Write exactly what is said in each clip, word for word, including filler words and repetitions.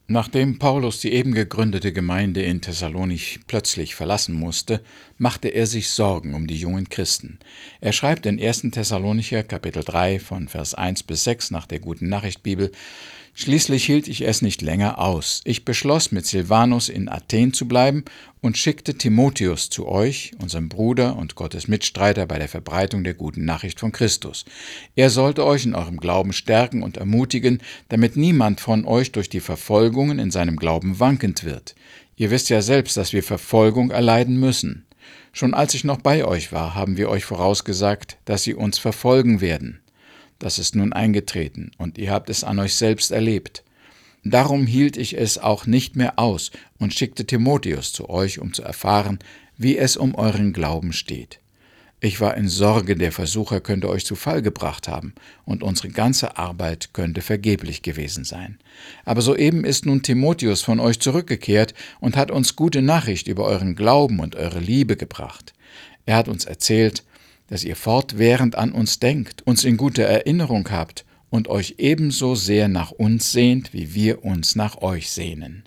Nachdem Paulus die eben gegründete Gemeinde in Thessalonich plötzlich verlassen musste, machte er sich Sorgen um die jungen Christen. Er schreibt in ersten Thessalonicher Kapitel drei von Vers eins bis sechs nach der Guten Nachricht Bibel: Schließlich hielt ich es nicht länger aus. Ich beschloss, mit Silvanus in Athen zu bleiben und schickte Timotheus zu euch, unserem Bruder und Gottes Mitstreiter bei der Verbreitung der Guten Nachricht von Christus. Er sollte euch in eurem Glauben stärken und ermutigen, damit niemand von euch durch die Verfolgungen in seinem Glauben wankend wird. Ihr wisst ja selbst, dass wir Verfolgung erleiden müssen. Schon als ich noch bei euch war, haben wir euch vorausgesagt, dass sie uns verfolgen werden. Das ist nun eingetreten, und ihr habt es an euch selbst erlebt. Darum hielt ich es auch nicht mehr aus und schickte Timotheus zu euch, um zu erfahren, wie es um euren Glauben steht. Ich war in Sorge, der Versucher könnte euch zu Fall gebracht haben, und unsere ganze Arbeit könnte vergeblich gewesen sein. Aber soeben ist nun Timotheus von euch zurückgekehrt und hat uns gute Nachricht über euren Glauben und eure Liebe gebracht. Er hat uns erzählt, dass ihr fortwährend an uns denkt, uns in guter Erinnerung habt und euch ebenso sehr nach uns sehnt, wie wir uns nach euch sehnen.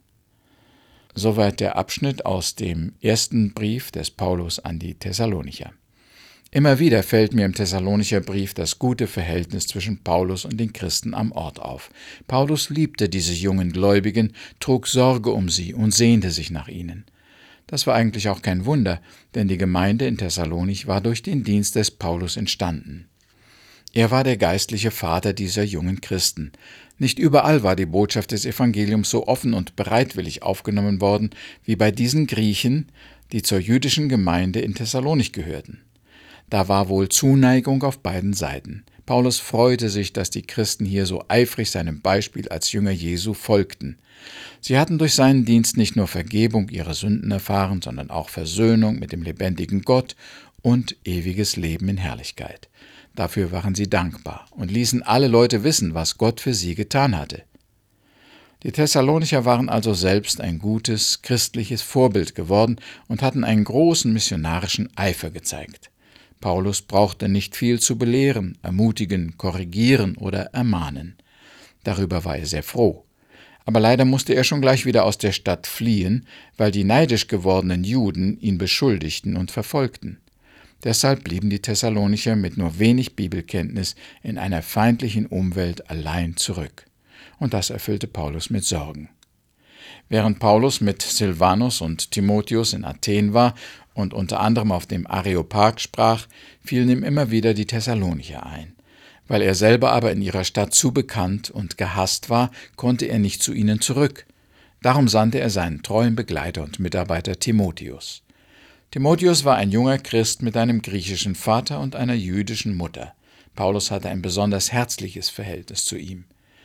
Soweit der Abschnitt aus dem ersten Brief des Paulus an die Thessalonicher. Immer wieder fällt mir im Thessalonicher Brief das gute Verhältnis zwischen Paulus und den Christen am Ort auf. Paulus liebte diese jungen Gläubigen, trug Sorge um sie und sehnte sich nach ihnen. Das war eigentlich auch kein Wunder, denn die Gemeinde in Thessalonich war durch den Dienst des Paulus entstanden. Er war der geistliche Vater dieser jungen Christen. Nicht überall war die Botschaft des Evangeliums so offen und bereitwillig aufgenommen worden, wie bei diesen Griechen, die zur jüdischen Gemeinde in Thessalonich gehörten. Da war wohl Zuneigung auf beiden Seiten. Paulus freute sich, dass die Christen hier so eifrig seinem Beispiel als Jünger Jesu folgten. Sie hatten durch seinen Dienst nicht nur Vergebung ihrer Sünden erfahren, sondern auch Versöhnung mit dem lebendigen Gott und ewiges Leben in Herrlichkeit. Dafür waren sie dankbar und ließen alle Leute wissen, was Gott für sie getan hatte. Die Thessalonicher waren also selbst ein gutes, christliches Vorbild geworden und hatten einen großen missionarischen Eifer gezeigt. Paulus brauchte nicht viel zu belehren, ermutigen, korrigieren oder ermahnen. Darüber war er sehr froh. Aber leider musste er schon gleich wieder aus der Stadt fliehen, weil die neidisch gewordenen Juden ihn beschuldigten und verfolgten. Deshalb blieben die Thessalonicher mit nur wenig Bibelkenntnis in einer feindlichen Umwelt allein zurück. Und das erfüllte Paulus mit Sorgen. Während Paulus mit Silvanus und Timotheus in Athen war und unter anderem auf dem Areopag sprach, fielen ihm immer wieder die Thessalonicher ein. Weil er selber aber in ihrer Stadt zu bekannt und gehasst war, konnte er nicht zu ihnen zurück. Darum sandte er seinen treuen Begleiter und Mitarbeiter Timotheus. Timotheus war ein junger Christ mit einem griechischen Vater und einer jüdischen Mutter. Paulus hatte ein besonders herzliches Verhältnis zu ihm.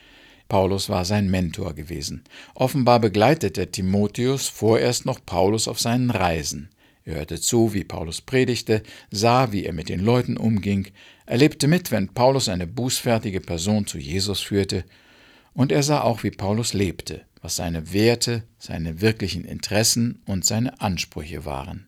Paulus war sein Mentor gewesen. Offenbar begleitete Timotheus vorerst noch Paulus auf seinen Reisen. Er hörte zu, wie Paulus predigte, sah, wie er mit den Leuten umging, erlebte mit, wenn Paulus eine bußfertige Person zu Jesus führte, und er sah auch, wie Paulus lebte, was seine Werte, seine wirklichen Interessen und seine Ansprüche waren.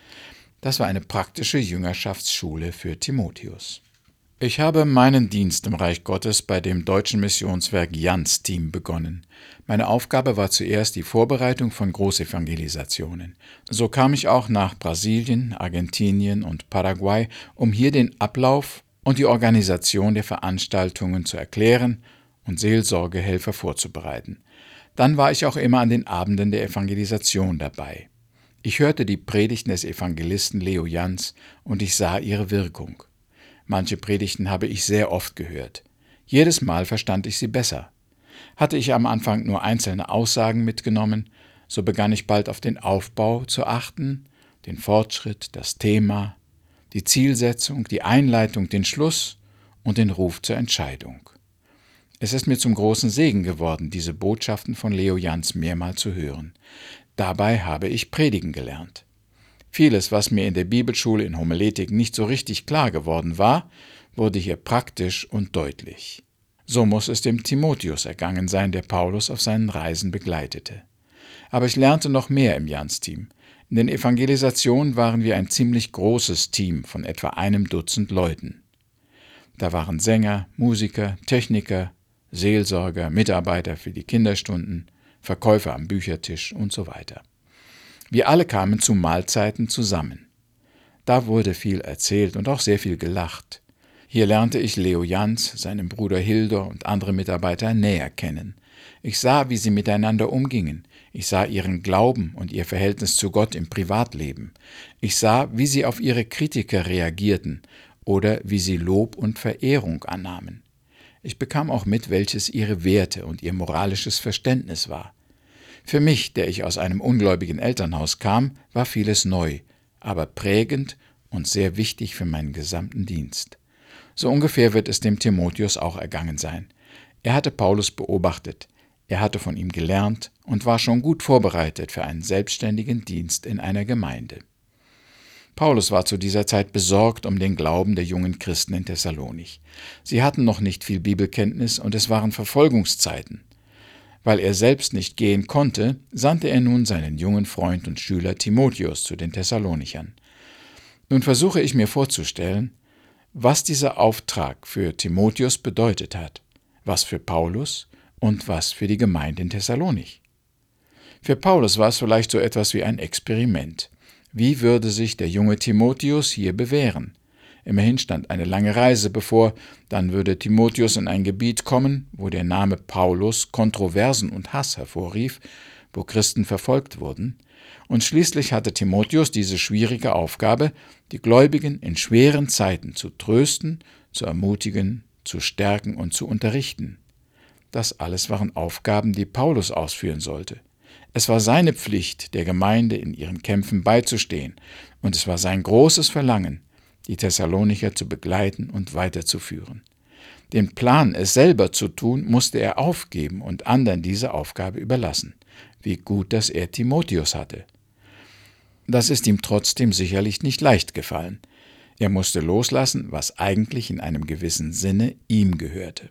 Das war eine praktische Jüngerschaftsschule für Timotheus. Ich habe meinen Dienst im Reich Gottes bei dem deutschen Missionswerk Jans-Team begonnen. Meine Aufgabe war zuerst die Vorbereitung von Großevangelisationen. So kam ich auch nach Brasilien, Argentinien und Paraguay, um hier den Ablauf und die Organisation der Veranstaltungen zu erklären und Seelsorgehelfer vorzubereiten. Dann war ich auch immer an den Abenden der Evangelisation dabei. Ich hörte die Predigten des Evangelisten Leo Jans und ich sah ihre Wirkung. Manche Predigten habe ich sehr oft gehört. Jedes Mal verstand ich sie besser. Hatte ich am Anfang nur einzelne Aussagen mitgenommen, so begann ich bald auf den Aufbau zu achten, den Fortschritt, das Thema, die Zielsetzung, die Einleitung, den Schluss und den Ruf zur Entscheidung. Es ist mir zum großen Segen geworden, diese Botschaften von Leo Jans mehrmals zu hören. Dabei habe ich predigen gelernt. Vieles, was mir in der Bibelschule in Homiletik nicht so richtig klar geworden war, wurde hier praktisch und deutlich. So muss es dem Timotheus ergangen sein, der Paulus auf seinen Reisen begleitete. Aber ich lernte noch mehr im Jans-Team. In den Evangelisationen waren wir ein ziemlich großes Team von etwa einem Dutzend Leuten. Da waren Sänger, Musiker, Techniker, Seelsorger, Mitarbeiter für die Kinderstunden, Verkäufer am Büchertisch und so weiter. Wir alle kamen zu Mahlzeiten zusammen. Da wurde viel erzählt und auch sehr viel gelacht. Hier lernte ich Leo Jans, seinen Bruder Hildor und andere Mitarbeiter näher kennen. Ich sah, wie sie miteinander umgingen. Ich sah ihren Glauben und ihr Verhältnis zu Gott im Privatleben. Ich sah, wie sie auf ihre Kritiker reagierten oder wie sie Lob und Verehrung annahmen. Ich bekam auch mit, welches ihre Werte und ihr moralisches Verständnis war. Für mich, der ich aus einem ungläubigen Elternhaus kam, war vieles neu, aber prägend und sehr wichtig für meinen gesamten Dienst. So ungefähr wird es dem Timotheus auch ergangen sein. Er hatte Paulus beobachtet, er hatte von ihm gelernt und war schon gut vorbereitet für einen selbstständigen Dienst in einer Gemeinde. Paulus war zu dieser Zeit besorgt um den Glauben der jungen Christen in Thessalonich. Sie hatten noch nicht viel Bibelkenntnis und es waren Verfolgungszeiten. Weil er selbst nicht gehen konnte, sandte er nun seinen jungen Freund und Schüler Timotheus zu den Thessalonichern. Nun versuche ich mir vorzustellen, was dieser Auftrag für Timotheus bedeutet hat, was für Paulus und was für die Gemeinde in Thessalonich. Für Paulus war es vielleicht so etwas wie ein Experiment. Wie würde sich der junge Timotheus hier bewähren? Immerhin stand eine lange Reise bevor, dann würde Timotheus in ein Gebiet kommen, wo der Name Paulus Kontroversen und Hass hervorrief, wo Christen verfolgt wurden, und schließlich hatte Timotheus diese schwierige Aufgabe, die Gläubigen in schweren Zeiten zu trösten, zu ermutigen, zu stärken und zu unterrichten. Das alles waren Aufgaben, die Paulus ausführen sollte. Es war seine Pflicht, der Gemeinde in ihren Kämpfen beizustehen, und es war sein großes Verlangen, die Thessalonicher zu begleiten und weiterzuführen. Den Plan, es selber zu tun, musste er aufgeben und anderen diese Aufgabe überlassen. Wie gut, dass er Timotheus hatte. Das ist ihm trotzdem sicherlich nicht leicht gefallen. Er musste loslassen, was eigentlich in einem gewissen Sinne ihm gehörte.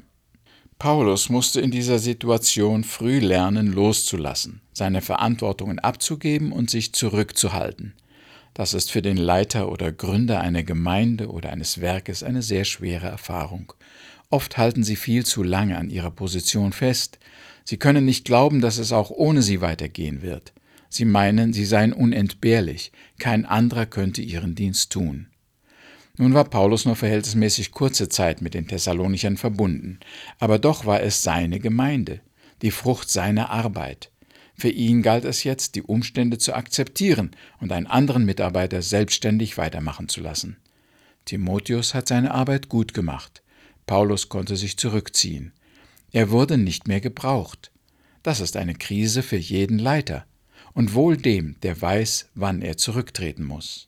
Paulus musste in dieser Situation früh lernen, loszulassen, seine Verantwortungen abzugeben und sich zurückzuhalten. Das ist für den Leiter oder Gründer einer Gemeinde oder eines Werkes eine sehr schwere Erfahrung. Oft halten sie viel zu lange an ihrer Position fest. Sie können nicht glauben, dass es auch ohne sie weitergehen wird. Sie meinen, sie seien unentbehrlich, kein anderer könnte ihren Dienst tun. Nun war Paulus nur verhältnismäßig kurze Zeit mit den Thessalonichern verbunden, aber doch war es seine Gemeinde, die Frucht seiner Arbeit. Für ihn galt es jetzt, die Umstände zu akzeptieren und einen anderen Mitarbeiter selbstständig weitermachen zu lassen. Timotheus hat seine Arbeit gut gemacht. Paulus konnte sich zurückziehen. Er wurde nicht mehr gebraucht. Das ist eine Krise für jeden Leiter und wohl dem, der weiß, wann er zurücktreten muss.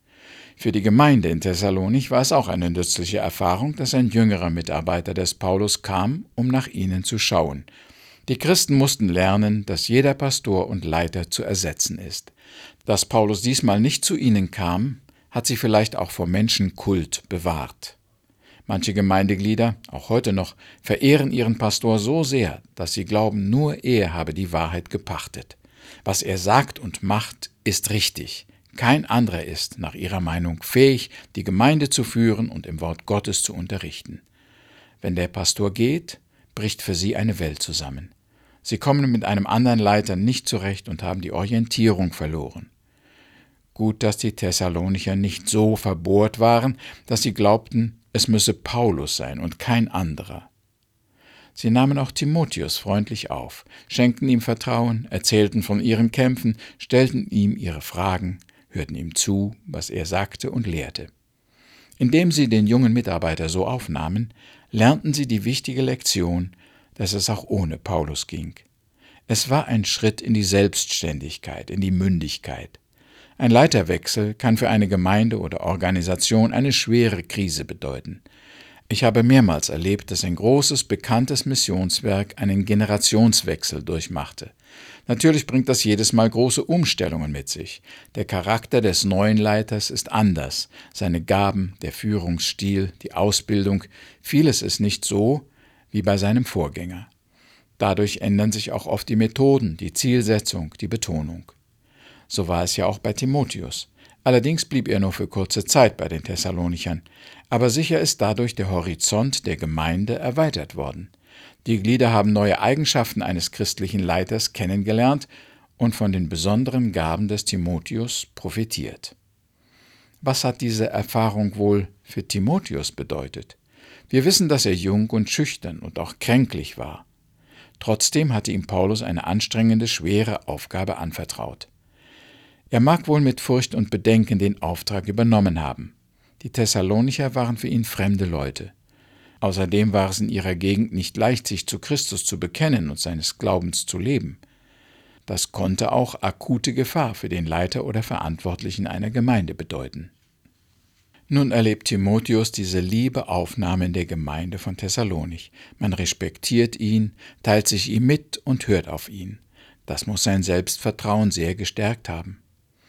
Für die Gemeinde in Thessalonich war es auch eine nützliche Erfahrung, dass ein jüngerer Mitarbeiter des Paulus kam, um nach ihnen zu schauen. Die Christen mussten lernen, dass jeder Pastor und Leiter zu ersetzen ist. Dass Paulus diesmal nicht zu ihnen kam, hat sie vielleicht auch vor Menschenkult bewahrt. Manche Gemeindeglieder, auch heute noch, verehren ihren Pastor so sehr, dass sie glauben, nur er habe die Wahrheit gepachtet. Was er sagt und macht, ist richtig. Kein anderer ist, nach ihrer Meinung, fähig, die Gemeinde zu führen und im Wort Gottes zu unterrichten. Wenn der Pastor geht, bricht für sie eine Welt zusammen. Sie kommen mit einem anderen Leiter nicht zurecht und haben die Orientierung verloren. Gut, dass die Thessalonicher nicht so verbohrt waren, dass sie glaubten, es müsse Paulus sein und kein anderer. Sie nahmen auch Timotheus freundlich auf, schenkten ihm Vertrauen, erzählten von ihren Kämpfen, stellten ihm ihre Fragen, hörten ihm zu, was er sagte und lehrte. Indem sie den jungen Mitarbeiter so aufnahmen, lernten sie die wichtige Lektion, dass es auch ohne Paulus ging. Es war ein Schritt in die Selbstständigkeit, in die Mündigkeit. Ein Leiterwechsel kann für eine Gemeinde oder Organisation eine schwere Krise bedeuten. Ich habe mehrmals erlebt, dass ein großes, bekanntes Missionswerk einen Generationswechsel durchmachte. Natürlich bringt das jedes Mal große Umstellungen mit sich. Der Charakter des neuen Leiters ist anders. Seine Gaben, der Führungsstil, die Ausbildung, vieles ist nicht so wie bei seinem Vorgänger. Dadurch ändern sich auch oft die Methoden, die Zielsetzung, die Betonung. So war es ja auch bei Timotheus. Allerdings blieb er nur für kurze Zeit bei den Thessalonichern, aber sicher ist dadurch der Horizont der Gemeinde erweitert worden. Die Glieder haben neue Eigenschaften eines christlichen Leiters kennengelernt und von den besonderen Gaben des Timotheus profitiert. Was hat diese Erfahrung wohl für Timotheus bedeutet? Wir wissen, dass er jung und schüchtern und auch kränklich war. Trotzdem hatte ihm Paulus eine anstrengende, schwere Aufgabe anvertraut. Er mag wohl mit Furcht und Bedenken den Auftrag übernommen haben. Die Thessalonicher waren für ihn fremde Leute. Außerdem war es in ihrer Gegend nicht leicht, sich zu Christus zu bekennen und seines Glaubens zu leben. Das konnte auch akute Gefahr für den Leiter oder Verantwortlichen einer Gemeinde bedeuten. Nun erlebt Timotheus diese liebe Aufnahme in der Gemeinde von Thessalonich. Man respektiert ihn, teilt sich ihm mit und hört auf ihn. Das muss sein Selbstvertrauen sehr gestärkt haben.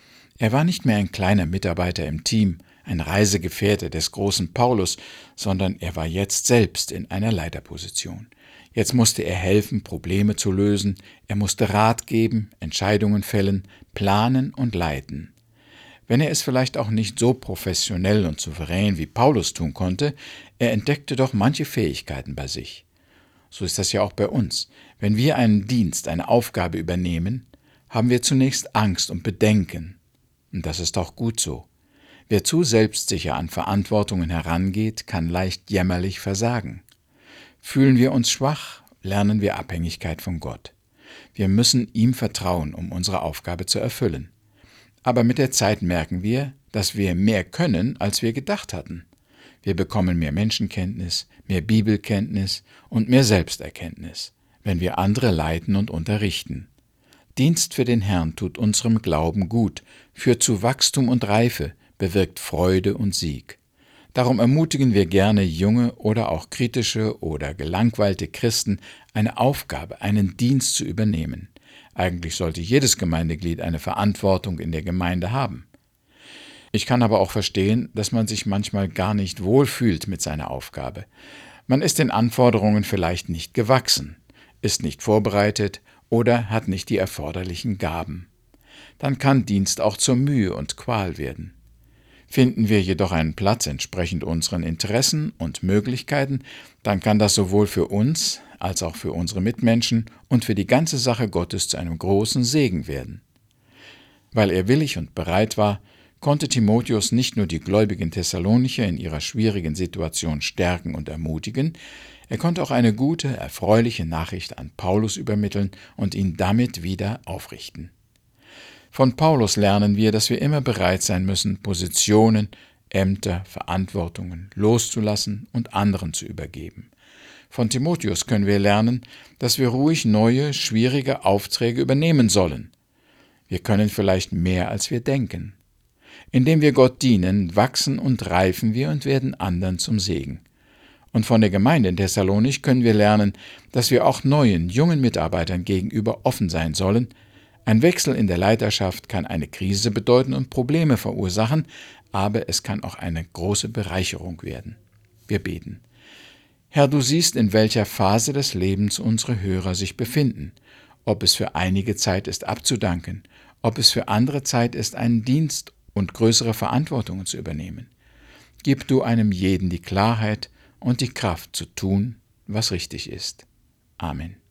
Er war nicht mehr ein kleiner Mitarbeiter im Team, ein Reisegefährte des großen Paulus, sondern er war jetzt selbst in einer Leiterposition. Jetzt musste er helfen, Probleme zu lösen, er musste Rat geben, Entscheidungen fällen, planen und leiten. Wenn er es vielleicht auch nicht so professionell und souverän wie Paulus tun konnte, er entdeckte doch manche Fähigkeiten bei sich. So ist das ja auch bei uns. Wenn wir einen Dienst, eine Aufgabe übernehmen, haben wir zunächst Angst und Bedenken. Und das ist auch gut so. Wer zu selbstsicher an Verantwortungen herangeht, kann leicht jämmerlich versagen. Fühlen wir uns schwach, lernen wir Abhängigkeit von Gott. Wir müssen ihm vertrauen, um unsere Aufgabe zu erfüllen. Aber mit der Zeit merken wir, dass wir mehr können, als wir gedacht hatten. Wir bekommen mehr Menschenkenntnis, mehr Bibelkenntnis und mehr Selbsterkenntnis, wenn wir andere leiten und unterrichten. Dienst für den Herrn tut unserem Glauben gut, führt zu Wachstum und Reife, bewirkt Freude und Sieg. Darum ermutigen wir gerne junge oder auch kritische oder gelangweilte Christen, eine Aufgabe, einen Dienst zu übernehmen. Eigentlich sollte jedes Gemeindeglied eine Verantwortung in der Gemeinde haben. Ich kann aber auch verstehen, dass man sich manchmal gar nicht wohlfühlt mit seiner Aufgabe. Man ist den Anforderungen vielleicht nicht gewachsen, ist nicht vorbereitet oder hat nicht die erforderlichen Gaben. Dann kann Dienst auch zur Mühe und Qual werden. Finden wir jedoch einen Platz entsprechend unseren Interessen und Möglichkeiten, dann kann das sowohl für uns als auch für unsere Mitmenschen und für die ganze Sache Gottes zu einem großen Segen werden. Weil er willig und bereit war, konnte Timotheus nicht nur die gläubigen Thessalonicher in ihrer schwierigen Situation stärken und ermutigen, er konnte auch eine gute, erfreuliche Nachricht an Paulus übermitteln und ihn damit wieder aufrichten. Von Paulus lernen wir, dass wir immer bereit sein müssen, Positionen, Ämter, Verantwortungen loszulassen und anderen zu übergeben. Von Timotheus können wir lernen, dass wir ruhig neue, schwierige Aufträge übernehmen sollen. Wir können vielleicht mehr, als wir denken. Indem wir Gott dienen, wachsen und reifen wir und werden anderen zum Segen. Und von der Gemeinde in Thessalonich können wir lernen, dass wir auch neuen, jungen Mitarbeitern gegenüber offen sein sollen. Ein Wechsel in der Leiterschaft kann eine Krise bedeuten und Probleme verursachen, aber es kann auch eine große Bereicherung werden. Wir beten. Herr, du siehst, in welcher Phase des Lebens unsere Hörer sich befinden, ob es für einige Zeit ist abzudanken, ob es für andere Zeit ist, einen Dienst und größere Verantwortungen zu übernehmen. Gib du einem jeden die Klarheit und die Kraft zu tun, was richtig ist. Amen.